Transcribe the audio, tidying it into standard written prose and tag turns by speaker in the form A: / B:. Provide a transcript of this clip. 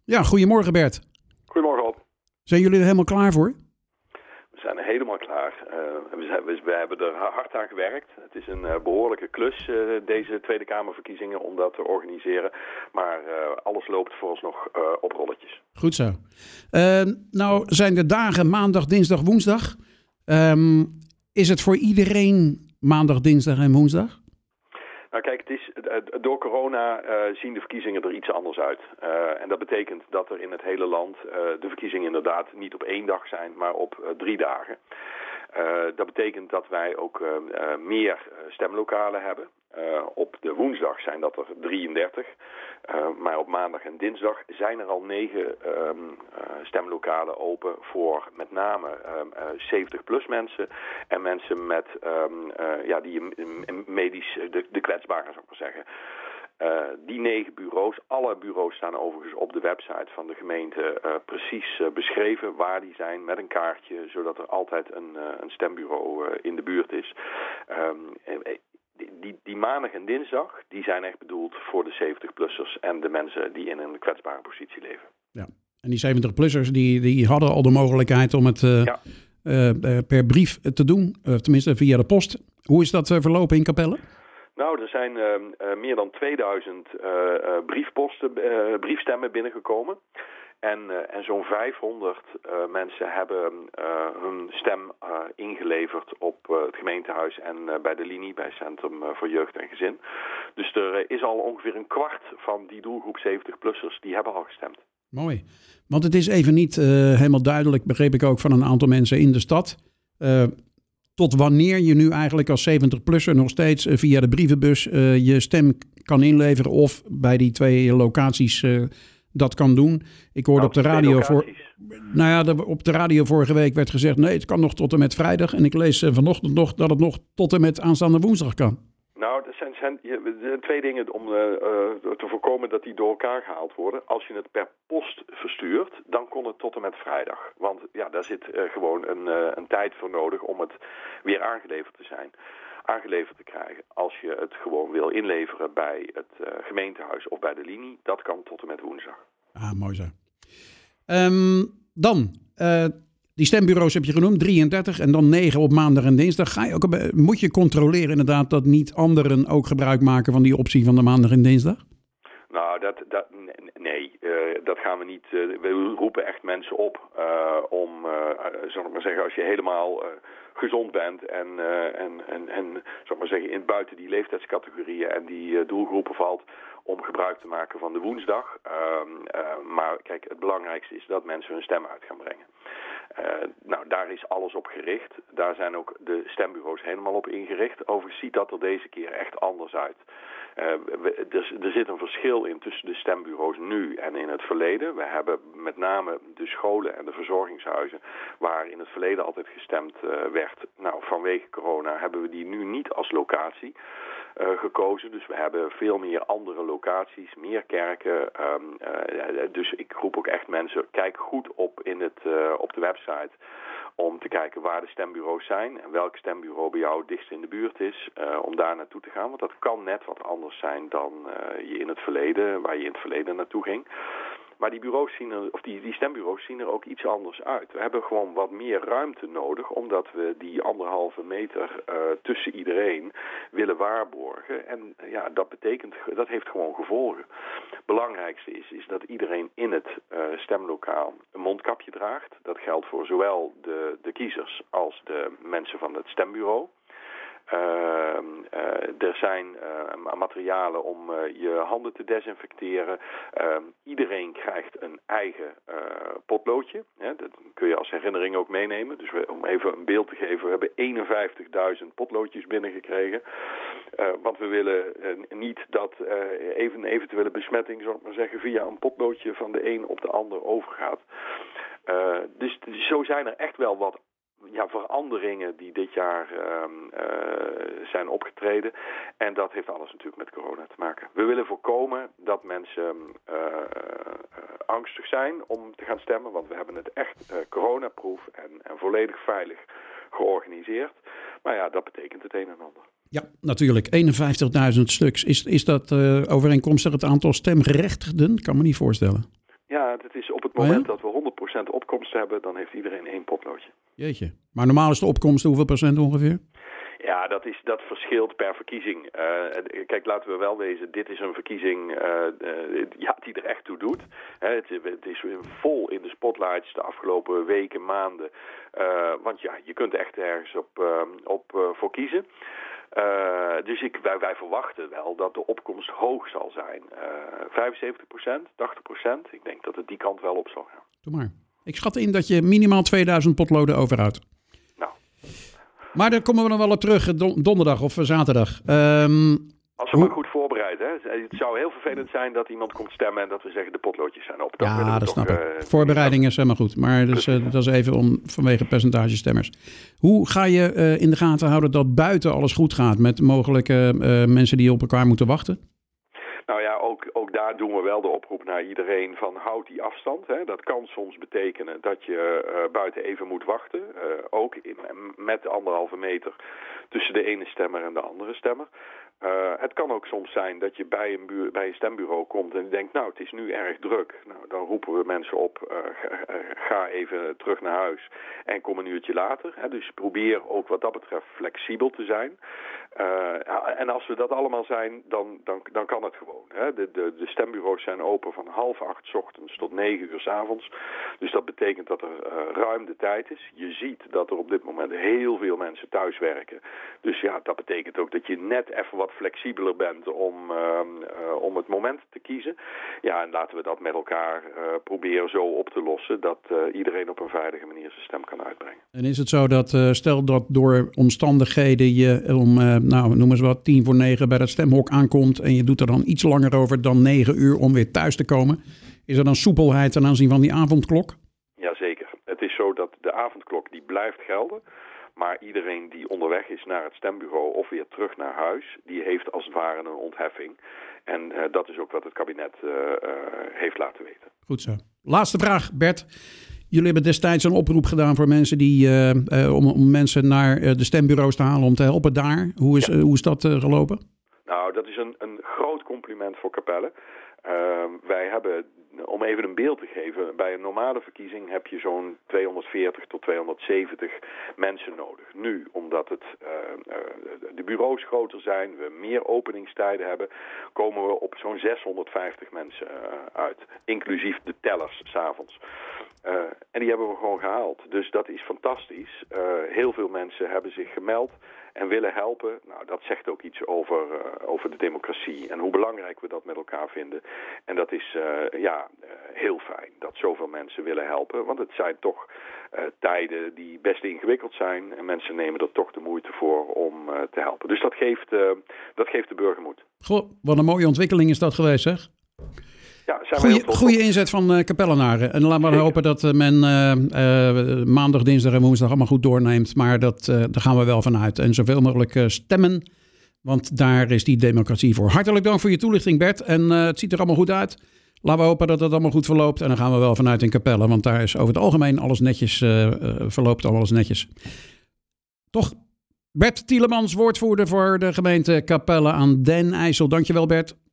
A: Ja, goedemorgen Bert.
B: Goedemorgen op.
A: Zijn jullie er helemaal klaar voor?
B: We zijn er helemaal klaar. We hebben er hard aan gewerkt. Het is een behoorlijke klus, deze Tweede Kamerverkiezingen, om dat te organiseren. Maar alles loopt vooralsnog op rolletjes.
A: Goed zo. Nou zijn de dagen maandag, dinsdag, woensdag. Is het voor iedereen maandag, dinsdag en woensdag?
B: Nou kijk, door corona zien de verkiezingen er iets anders uit. En dat betekent dat er in het hele land de verkiezingen inderdaad niet op 1 dag zijn, maar op 3 dagen. Dat betekent dat wij ook meer stemlokalen hebben. Op de woensdag zijn dat er 33. Maar op maandag en dinsdag zijn er al 9 stemlokalen open voor met name 70-plus mensen. En mensen met die medisch, de kwetsbaren zou ik maar zeggen. Die 9 bureaus, alle bureaus staan overigens op de website van de gemeente precies beschreven waar die zijn met een kaartje, zodat er altijd een stembureau in de buurt is. Die maandag en dinsdag, die zijn echt bedoeld voor de 70-plussers en de mensen die in een kwetsbare positie leven.
A: Ja, en die 70-plussers die hadden al de mogelijkheid om het per brief te doen, tenminste via de post. Hoe is dat verlopen in Capelle?
B: Nou, er zijn meer dan 2000 briefstemmen binnengekomen. En zo'n 500 mensen hebben hun stem ingeleverd op het gemeentehuis en bij de linie, bij Centrum voor Jeugd en Gezin. Dus er is al ongeveer een kwart van die doelgroep 70-plussers die hebben al gestemd.
A: Mooi, want het is even niet helemaal duidelijk, begreep ik ook van een aantal mensen in de stad, tot wanneer je nu eigenlijk als 70-plusser nog steeds via de brievenbus je stem kan inleveren of bij die 2 locaties dat kan doen. Ik hoorde op de radio op de radio vorige week werd gezegd, nee, het kan nog tot en met vrijdag. En ik lees vanochtend nog dat het nog tot en met aanstaande woensdag kan. Nou,
B: er zijn 2 dingen om te voorkomen dat die door elkaar gehaald worden. Als je het per post verstuurt, dan kon het tot en met vrijdag. Want ja, daar zit gewoon een tijd voor nodig om het weer aangeleverd te krijgen. Als je het gewoon wil inleveren bij het gemeentehuis of bij de linie, dat kan tot en met woensdag.
A: Ah, mooi zo. Dan, die stembureaus heb je genoemd, 33 en dan 9 op maandag en dinsdag. Moet je controleren inderdaad dat niet anderen ook gebruik maken van die optie van de maandag en dinsdag?
B: Nou, nee, dat gaan we niet. We roepen echt mensen op om, zal ik maar zeggen, als je helemaal gezond bent en zal ik maar zeggen, buiten die leeftijdscategorieën en die doelgroepen valt, om gebruik te maken van de woensdag. Maar kijk, het belangrijkste is dat mensen hun stem uit gaan brengen. Nou, daar is alles op gericht. Daar zijn ook de stembureaus helemaal op ingericht. Overigens ziet dat er deze keer echt anders uit. Er zit een verschil in tussen de stembureaus nu en in het verleden. We hebben met name de scholen en de verzorgingshuizen waar in het verleden altijd gestemd werd. Nou, vanwege corona hebben we die nu niet als locatie gekozen. Dus we hebben veel meer andere locaties, meer kerken. Dus ik roep ook echt mensen, kijk goed op op de website om te kijken waar de stembureaus zijn en welk stembureau bij jou het dichtst in de buurt is, om daar naartoe te gaan. Want dat kan net wat anders zijn dan waar je in het verleden naartoe ging. Maar die stembureaus zien er ook iets anders uit. We hebben gewoon wat meer ruimte nodig, omdat we die 1,5 meter tussen iedereen willen waarborgen. En ja, dat heeft gewoon gevolgen. Het belangrijkste is dat iedereen in het stemlokaal een mondkapje draagt. Dat geldt voor zowel de kiezers als de mensen van het stembureau. Er zijn materialen om je handen te desinfecteren. Iedereen krijgt een eigen potloodje. Dat kun je als herinnering ook meenemen. Dus om even een beeld te geven, we hebben 51.000 potloodjes binnengekregen. Want we willen niet dat een eventuele besmetting, zal ik maar zeggen, via een potloodje van de een op de ander overgaat. Dus zo zijn er echt wel wat veranderingen die dit jaar zijn opgetreden. En dat heeft alles natuurlijk met corona te maken. We willen voorkomen dat mensen angstig zijn om te gaan stemmen. Want we hebben het echt coronaproof en volledig veilig georganiseerd. Maar ja, dat betekent het een en ander.
A: Ja, natuurlijk. 51.000 stuks. Is dat overeenkomstig het aantal stemgerechtigden? Kan me niet voorstellen.
B: Ja, het is op het moment dat we 100% opkomst hebben, dan heeft iedereen 1 potloodje.
A: Jeetje. Maar normaal is de opkomst hoeveel procent ongeveer?
B: Ja, dat verschilt per verkiezing. Kijk, laten we wel wezen, dit is een verkiezing die er echt toe doet. Het is vol in de spotlights de afgelopen weken, maanden. Want ja, je kunt echt ergens op voor kiezen. Dus wij verwachten wel dat de opkomst hoog zal zijn. 75%, 80%. Ik denk dat het die kant wel op zal gaan.
A: Doe maar. Ik schat in dat je minimaal 2000 potloden overhoudt.
B: Nou.
A: Maar daar komen we nog wel op terug, donderdag of zaterdag.
B: Als we maar goed voorbereid. Hè? Het zou heel vervelend zijn dat iemand komt stemmen en dat we zeggen de potloodjes zijn op.
A: Dat snap ik. Voorbereiding is helemaal goed. Maar dus, dat is even vanwege percentage stemmers. Hoe ga je in de gaten houden dat buiten alles goed gaat met mogelijke mensen die op elkaar moeten wachten?
B: Nou ja, ook daar doen we wel de oproep naar iedereen van houd die afstand. Hè. Dat kan soms betekenen dat je buiten even moet wachten. Ook met 1,5 meter tussen de ene stemmer en de andere stemmer. Het kan ook soms zijn dat je bij een stembureau komt en je denkt, nou, het is nu erg druk. Nou, dan roepen we mensen op, ga even terug naar huis en kom een uurtje later. Hè. Dus probeer ook wat dat betreft flexibel te zijn. En als we dat allemaal zijn, dan kan het gewoon. Hè. De stembureaus zijn open van 7:30 's ochtends tot 9 uur 's avonds. Dus dat betekent dat er ruim de tijd is. Je ziet dat er op dit moment heel veel mensen thuis werken. Dus ja, dat betekent ook dat je net even wat flexibeler bent om het moment te kiezen. Ja, en laten we dat met elkaar proberen zo op te lossen dat iedereen op een veilige manier zijn stem kan uitbrengen.
A: En is het zo dat, stel dat door omstandigheden je om, noem eens wat, 8:50 bij dat stemhok aankomt en je doet er dan iets langer over dan 9 uur om weer thuis te komen. Is er dan soepelheid ten aanzien van die avondklok?
B: Jazeker. Het is zo dat de avondklok die blijft gelden. Maar iedereen die onderweg is naar het stembureau of weer terug naar huis, die heeft als het ware een ontheffing. En dat is ook wat het kabinet heeft laten weten.
A: Goed zo. Laatste vraag, Bert. Jullie hebben destijds een oproep gedaan voor mensen om mensen naar de stembureaus te halen om te helpen daar. Hoe is dat gelopen?
B: Nou, dat is een groot compliment voor Capelle. Wij hebben, om even een beeld te geven, bij een normale verkiezing heb je zo'n 240 tot 270 mensen nodig. Nu, omdat de bureaus groter zijn, we meer openingstijden hebben, komen we op zo'n 650 mensen uit. Inclusief de tellers 's avonds. En die hebben we gewoon gehaald. Dus dat is fantastisch. Heel veel mensen hebben zich gemeld en willen helpen. Nou, dat zegt ook iets over de democratie en hoe belangrijk we dat met elkaar vinden. En dat is heel fijn dat zoveel mensen willen helpen. Want het zijn toch tijden die best ingewikkeld zijn. En mensen nemen er toch de moeite voor om te helpen. Dus dat geeft de burger moed.
A: Goh, wat een mooie ontwikkeling is dat geweest, zeg.
B: Ja,
A: goeie inzet van Capellenaren. En laten we hopen dat men maandag, dinsdag en woensdag allemaal goed doorneemt. Maar daar gaan we wel vanuit. En zoveel mogelijk stemmen, want daar is die democratie voor. Hartelijk dank voor je toelichting, Bert. En het ziet er allemaal goed uit. Laten we hopen dat het allemaal goed verloopt. En dan gaan we wel vanuit in Capelle, want daar is over het algemeen alles netjes, verloopt alles netjes. Toch, Bert Tielemans, woordvoerder voor de gemeente Capelle aan den IJssel. Dankjewel, Bert.